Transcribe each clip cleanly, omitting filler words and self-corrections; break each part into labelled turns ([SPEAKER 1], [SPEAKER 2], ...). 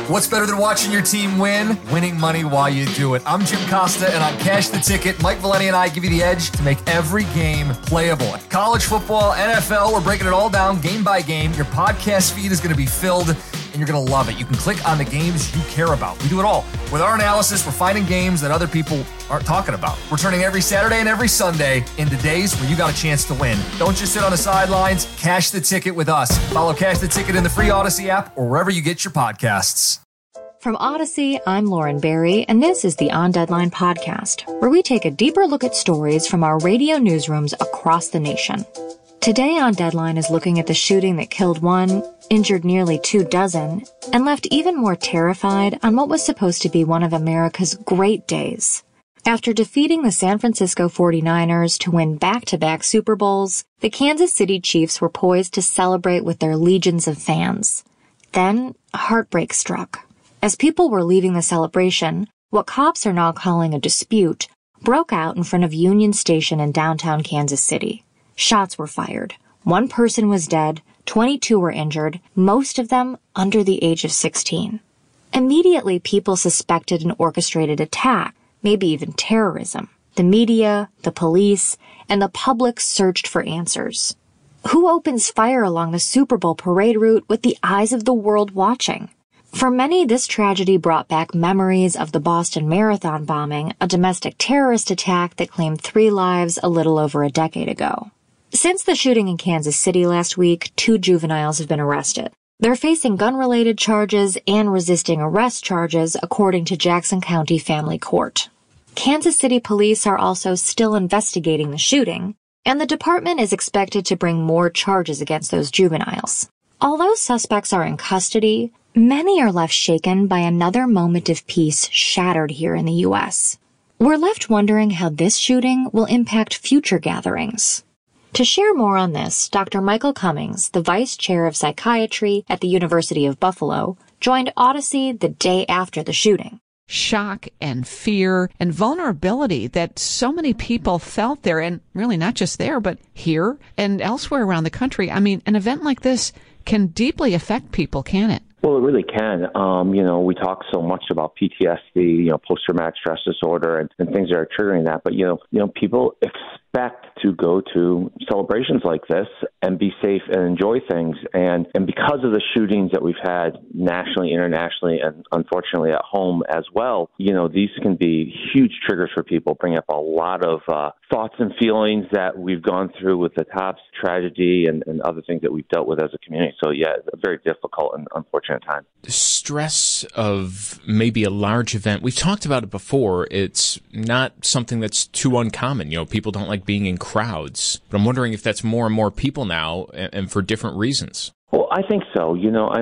[SPEAKER 1] What's better than watching your team win? Winning money while you do it. I'm Jim Costa, and on Cash the Ticket, Mike Valeni and I give you the edge to make every game playable. College football, NFL, we're breaking it all down game by game. Your podcast feed is going to be filled, and you're going to love it. You can click on the games you care about. We do it all. With our analysis, we're finding games that other people aren't talking about. We're turning every Saturday and every Sunday into days where you got a chance to win. Don't just sit on the sidelines. Cash the Ticket with us. Follow Cash the Ticket in the free Odyssey app or wherever you get your podcasts.
[SPEAKER 2] From Odyssey, I'm Lauren Barry, and this is the On Deadline podcast, where we take a deeper look at stories from our radio newsrooms across the nation. Today on Deadline is looking at the shooting that killed one, injured nearly 24, and left even more terrified on what was supposed to be one of America's great days. After defeating the San Francisco 49ers to win back-to-back Super Bowls, the Kansas City Chiefs were poised to celebrate with their legions of fans. Then, heartbreak struck. As people were leaving the celebration, what cops are now calling a dispute broke out in front of Union Station in downtown Kansas City. Shots were fired. One person was dead, 22 were injured, most of them under the age of 16. Immediately, people suspected an orchestrated attack, maybe even terrorism. The media, the police, and the public searched for answers. Who opens fire along the Super Bowl parade route with the eyes of the world watching? For many, this tragedy brought back memories of the Boston Marathon bombing, a domestic terrorist attack that claimed 3 lives a little over a decade ago. Since the shooting in Kansas City last week, 2 juveniles have been arrested. They're facing gun-related charges and resisting arrest charges, according to Jackson County Family Court. Kansas City police are also still investigating the shooting, and the department is expected to bring more charges against those juveniles. Although suspects are in custody, many are left shaken by another moment of peace shattered here in the U.S. We're left wondering how this shooting will impact future gatherings. To share more on this, Dr. Michael Cummings, the Vice Chair of Psychiatry at the University of Buffalo, joined Odyssey the day after the shooting.
[SPEAKER 3] Shock and fear and vulnerability that so many people felt there, and really not just there, but here and elsewhere around the country. I mean, an event like this can deeply affect people, can it?
[SPEAKER 4] Well, it really can. We talk so much about PTSD, post-traumatic stress disorder and things that are triggering that. But, people expect to go to celebrations like this and be safe and enjoy things. And because of the shootings that we've had nationally, internationally, and unfortunately at home as well, these can be huge triggers for people, bring up a lot of thoughts and feelings that we've gone through with the Tops tragedy and other things that we've dealt with as a community. So, yeah, it's a very difficult and unfortunate time.
[SPEAKER 5] The stress of maybe a large event, we've talked about it before. It's not something that's too uncommon. People don't like being in crowds. But I'm wondering if that's more and more people now and for different reasons.
[SPEAKER 4] Well, I think so.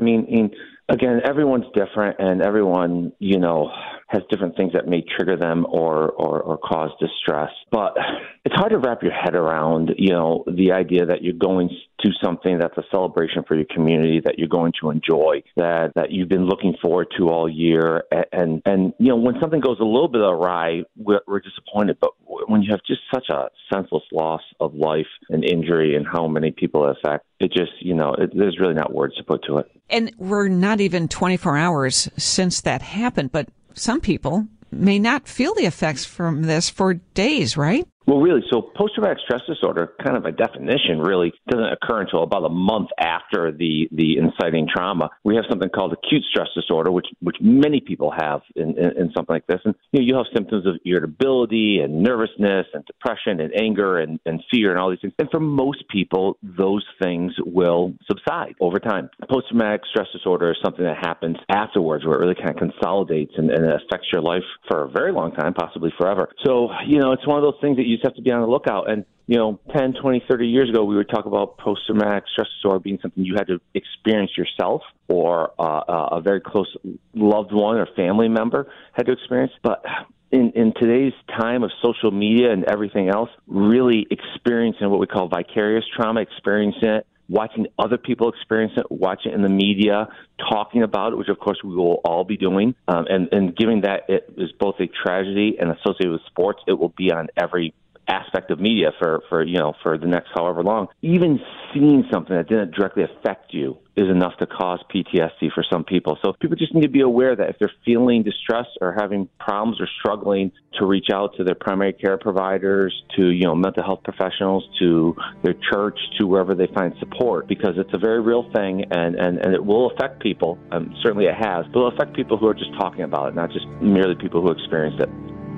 [SPEAKER 4] Again, everyone's different and everyone, has different things that may trigger them or cause distress. But it's hard to wrap your head around, the idea that you're going to something that's a celebration for your community, that you're going to enjoy, that you've been looking forward to all year. And when something goes a little bit awry, we're disappointed. But when you have just such a senseless loss of life and injury and how many people it affects, it just, there's really not words to put to it.
[SPEAKER 3] And we're not even 24 hours since that happened, but some people may not feel the effects from this for days, right?
[SPEAKER 4] Well, really, so post-traumatic stress disorder, kind of by definition, really doesn't occur until about a month after the inciting trauma. We have something called acute stress disorder, which many people have in something like this. And you have symptoms of irritability and nervousness and depression and anger and fear and all these things. And for most people, those things will subside over time. Post-traumatic stress disorder is something that happens afterwards, where it really kind of consolidates and it affects your life for a very long time, possibly forever. So, it's one of those things that you just have to be on the lookout. And, 10, 20, 30 years ago, we would talk about post-traumatic stress disorder being something you had to experience yourself or a very close loved one or family member had to experience. But in today's time of social media and everything else, really experiencing what we call vicarious trauma, experiencing it, watching other people experience it, watching it in the media, talking about it, which of course we will all be doing, and given that it is both a tragedy and associated with sports, it will be on every aspect of media for the next however long, even seeing something that didn't directly affect you is enough to cause PTSD for some people. So people just need to be aware that if they're feeling distressed or having problems or struggling, to reach out to their primary care providers, to mental health professionals, to their church, to wherever they find support, because it's a very real thing, and it will affect people. Certainly it has, but it'll affect people who are just talking about it, not just merely people who experienced it.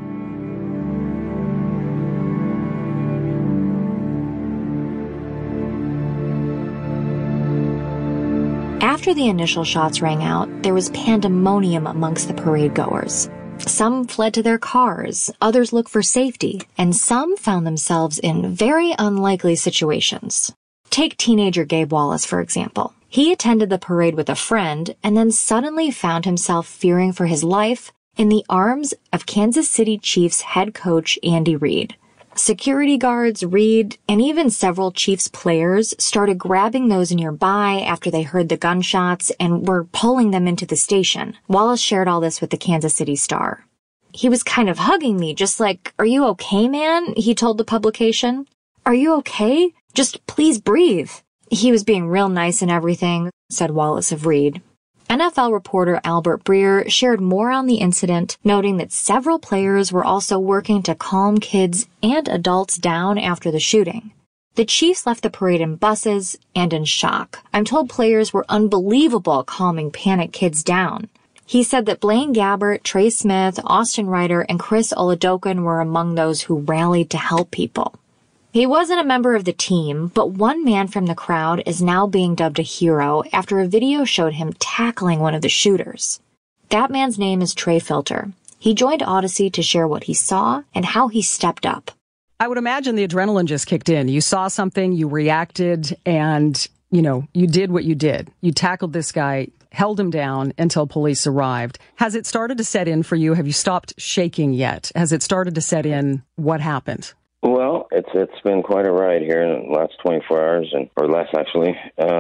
[SPEAKER 2] After the initial shots rang out, there was pandemonium amongst the parade goers. Some fled to their cars, others looked for safety, and some found themselves in very unlikely situations. Take teenager Gabe Wallace, for example. He attended the parade with a friend and then suddenly found himself fearing for his life in the arms of Kansas City Chiefs head coach Andy Reid. Security guards, Reid, and even several Chiefs players started grabbing those nearby after they heard the gunshots and were pulling them into the station. Wallace shared all this with the Kansas City Star. He was kind of hugging me, just like, "Are you okay, man?" he told the publication. "Are you okay? Just please breathe." He was being real nice and everything, said Wallace of Reid. NFL reporter Albert Breer shared more on the incident, noting that several players were also working to calm kids and adults down after the shooting. The Chiefs left the parade in buses and in shock. I'm told players were unbelievable calming panicked kids down. He said that Blaine Gabbert, Trey Smith, Austin Ryder, and Chris Oladokun were among those who rallied to help people. He wasn't a member of the team, but one man from the crowd is now being dubbed a hero after a video showed him tackling one of the shooters. That man's name is Trey Filter. He joined Odyssey to share what he saw and how he stepped up.
[SPEAKER 6] I would imagine the adrenaline just kicked in. You saw something, you reacted, and, you did what you did. You tackled this guy, held him down until police arrived. Has it started to set in for you? Have you stopped shaking yet? Has it started to set in? What happened?
[SPEAKER 7] Well, it's been quite a ride here in the last 24 hours, or less actually.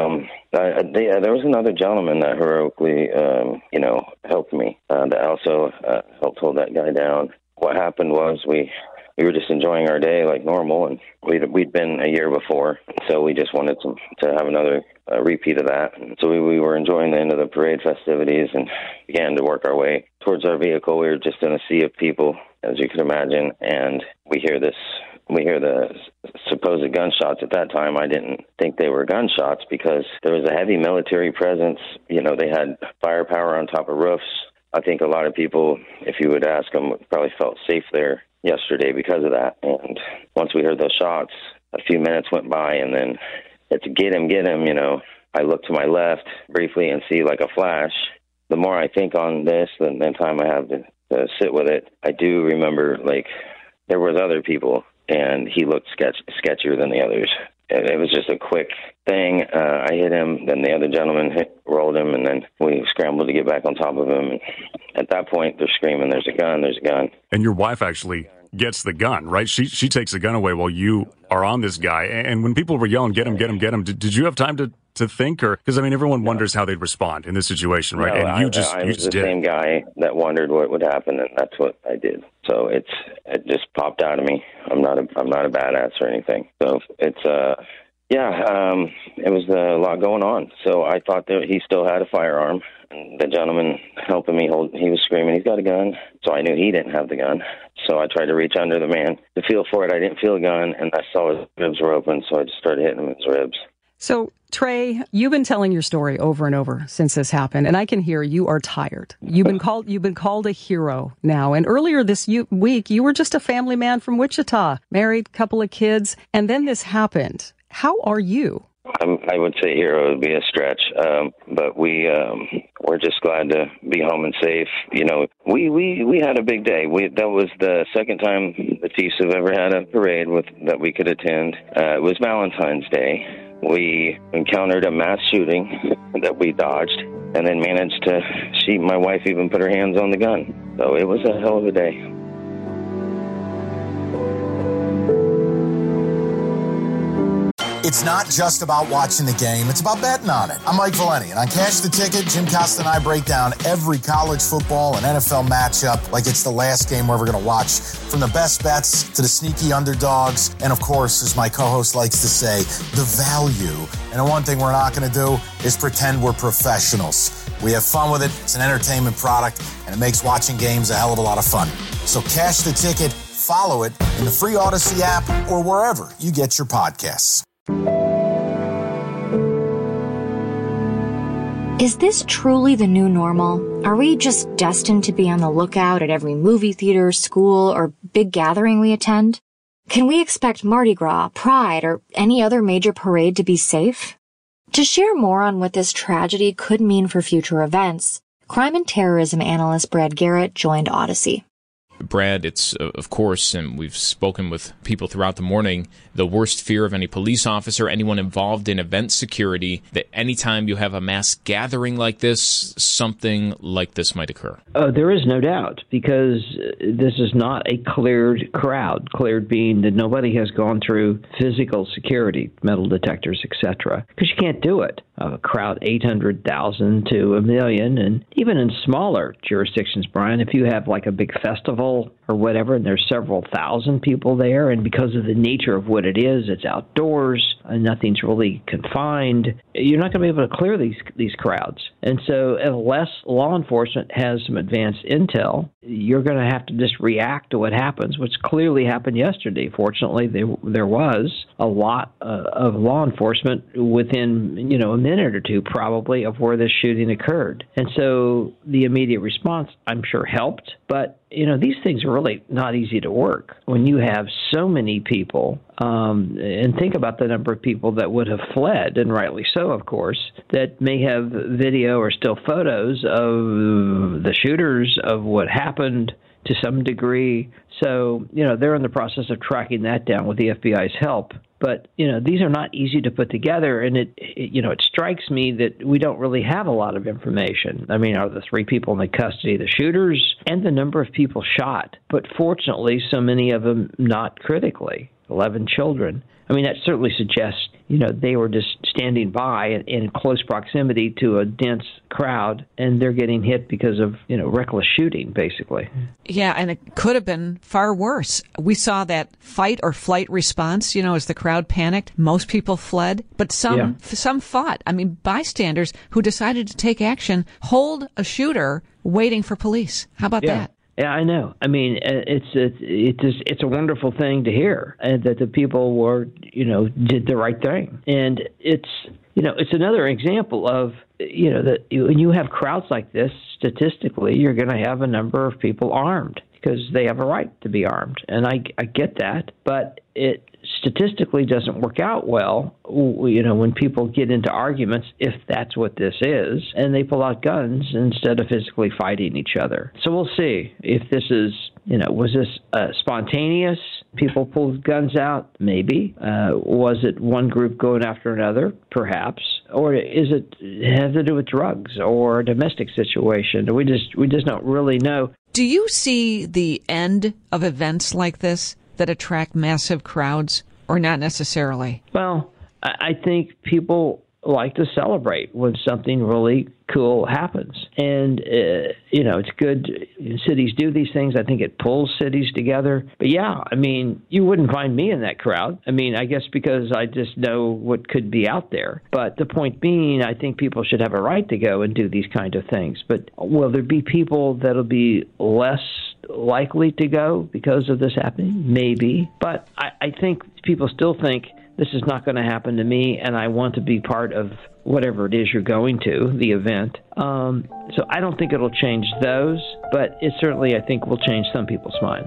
[SPEAKER 7] There was another gentleman that heroically, helped me. That also helped hold that guy down. What happened was we were just enjoying our day like normal, and we'd been a year before, so we just wanted to have another repeat of that. And so we were enjoying the end of the parade festivities and began to work our way towards our vehicle. We were just in a sea of people, as you can imagine, and we hear the supposed gunshots. At that time, I didn't think they were gunshots because there was a heavy military presence. They had firepower on top of roofs. I think a lot of people, if you would ask them, probably felt safe there yesterday because of that. And once we heard those shots, a few minutes went by, and then it's get him. I look to my left briefly and see like a flash. The more I think on this, the time I have to sit with it, I do remember there was other people, and he looked sketchier than the others. It was just a quick thing. I hit him, then the other gentleman rolled him, and then we scrambled to get back on top of him. And at that point, they're screaming, "There's a gun, there's a gun."
[SPEAKER 8] And your wife actually gets the gun, right? She takes the gun away while you are on this guy. And when people were yelling, "Get him, get him, get him," did you have time to think? Or because everyone wonders how they'd respond in this situation, right?
[SPEAKER 7] No,
[SPEAKER 8] and you just
[SPEAKER 7] I was the
[SPEAKER 8] did.
[SPEAKER 7] Same guy that wondered what would happen, and that's what I did. So it just popped out of me. I'm not a badass or anything. So it's it was a lot going on. So I thought that he still had a firearm. And the gentleman helping me he was screaming, "He's got a gun." So I knew he didn't have the gun. So I tried to reach under the man to feel for it. I didn't feel a gun, and I saw his ribs were open, so I just started hitting him in his ribs.
[SPEAKER 6] So, Trey, you've been telling your story over and over since this happened, and I can hear you are tired. You've been called a hero now. And earlier this week, you were just a family man from Wichita, married, couple of kids, and then this happened. How are you?
[SPEAKER 7] I would say hero would be a stretch, but we're just glad to be home and safe. We had a big day. That was the second time the Chiefs have ever had a parade that we could attend. It was Valentine's Day. We encountered a mass shooting that we dodged, and then managed to. My wife even put her hands on the gun. So it was a hell of a day.
[SPEAKER 9] It's not just about watching the game, it's about betting on it. I'm Mike Valeni, and on Cash the Ticket, Jim Costa and I break down every college football and NFL matchup like it's the last game we're ever going to watch. From the best bets to the sneaky underdogs, and of course, as my co-host likes to say, the value. And the one thing we're not going to do is pretend we're professionals. We have fun with it, it's an entertainment product, and it makes watching games a hell of a lot of fun. So Cash the Ticket, follow it in the free Odyssey app or wherever you get your podcasts.
[SPEAKER 2] Is this truly the new normal? Are we just destined to be on the lookout at every movie theater, school, or big gathering we attend? Can we expect Mardi Gras, Pride, or any other major parade to be safe? To share more on what this tragedy could mean for future events, crime and terrorism analyst Brad Garrett joined Odyssey.
[SPEAKER 5] Brad, it's, of course, and we've spoken with people throughout the morning, the worst fear of any police officer, anyone involved in event security, that anytime you have a mass gathering like this, something like this might occur.
[SPEAKER 10] There is no doubt, because this is not a cleared crowd, cleared being that nobody has gone through physical security, metal detectors, etc., because you can't do it. A crowd 800,000 to a million, and even in smaller jurisdictions, Brian, if you have like a big festival or whatever, and there's several thousand people there, and because of the nature of what it is, it's outdoors, and nothing's really confined, you're not going to be able to clear these crowds. And so unless law enforcement has some advanced intel, you're going to have to just react to what happens, which clearly happened yesterday. Fortunately, there was a lot of law enforcement within, a minute or two probably of where this shooting occurred. And so the immediate response, I'm sure, helped. But, these things are really not easy to work when you have so many people. And think about the number of people that would have fled, and rightly so, of course, that may have video or still photos of the shooters, of what happened to some degree. So, they're in the process of tracking that down with the FBI's help. But, these are not easy to put together, and it strikes me that we don't really have a lot of information. I mean, are the 3 people in the custody of the shooters, and the number of people shot? But fortunately, so many of them not critically, 11 children. I mean, that certainly suggests, they were just standing by in close proximity to a dense crowd, and they're getting hit because of, reckless shooting, basically.
[SPEAKER 3] Yeah, and it could have been far worse. We saw that fight or flight response, as the crowd panicked. Most people fled, but some fought. I mean, bystanders who decided to take action hold a shooter waiting for police. How about that?
[SPEAKER 10] Yeah, I know. I mean, it's a wonderful thing to hear, and that the people were, did the right thing. And it's another example of, that when you have crowds like this, statistically, you're going to have a number of people armed because they have a right to be armed. And I get that, but it statistically doesn't work out well, when people get into arguments, if that's what this is, and they pull out guns instead of physically fighting each other. So we'll see if this is, was this spontaneous? People pulled guns out? Maybe. Was it one group going after another? Perhaps. Or is it have to do with drugs or a domestic situation? We just don't really know.
[SPEAKER 3] Do you see the end of events like this that attract massive crowds, or not necessarily?
[SPEAKER 10] Well, I think people like to celebrate when something really cool happens. And, it's good. Cities do these things. I think it pulls cities together. But yeah, I mean, you wouldn't find me in that crowd. I mean, I guess because I just know what could be out there. But the point being, I think people should have a right to go and do these kind of things. But will there be people that'll be less likely to go because of this happening? Maybe. But I think people still think this is not going to happen to me, and I want to be part of whatever it is you're going to, the event. So I don't think it'll change those, but it certainly, I think, will change some people's minds.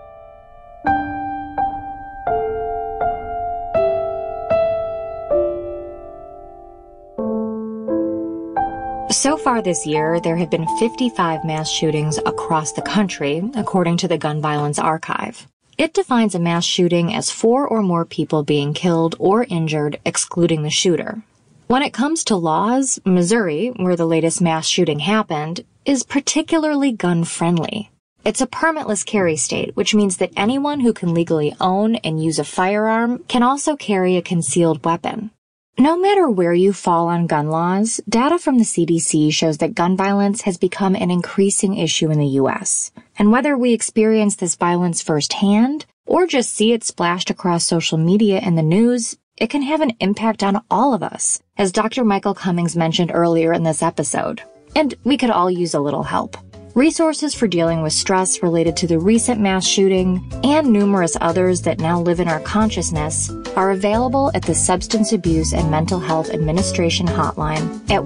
[SPEAKER 2] So far this year, there have been 55 mass shootings across the country, according to the Gun Violence Archive. It defines a mass shooting as 4 or more people being killed or injured, excluding the shooter. When it comes to laws, Missouri, where the latest mass shooting happened, is particularly gun-friendly. It's a permitless carry state, which means that anyone who can legally own and use a firearm can also carry a concealed weapon. No matter where you fall on gun laws, data from the CDC shows that gun violence has become an increasing issue in the U.S. And whether we experience this violence firsthand or just see it splashed across social media and the news, it can have an impact on all of us, as Dr. Michael Cummings mentioned earlier in this episode. And we could all use a little help. Resources for dealing with stress related to the recent mass shooting and numerous others that now live in our consciousness are available at the Substance Abuse and Mental Health Administration hotline at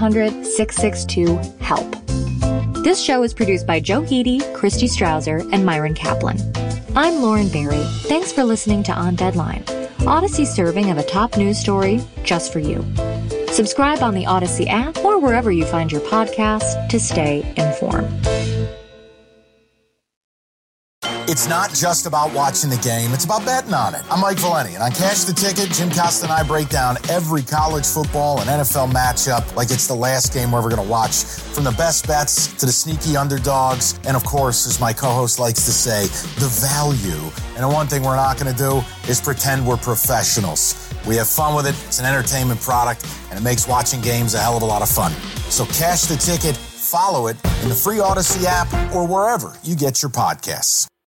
[SPEAKER 2] 1-800-662-HELP. This show is produced by Joe Heedy, Christy Strauser, and Myron Kaplan. I'm Lauren Berry. Thanks for listening to On Deadline, Odyssey serving of a top news story just for you. Subscribe on the Odyssey app or wherever you find your podcasts to stay informed.
[SPEAKER 9] It's not just about watching the game, it's about betting on it. I'm Mike Valeni, and on Cash the Ticket, Jim Costa and I break down every college football and NFL matchup like it's the last game we're ever going to watch, from the best bets to the sneaky underdogs, and of course, as my co-host likes to say, the value. And the one thing we're not going to do is pretend we're professionals. We have fun with it, it's an entertainment product, and it makes watching games a hell of a lot of fun. So Cash the Ticket, follow it in the free Odyssey app or wherever you get your podcasts.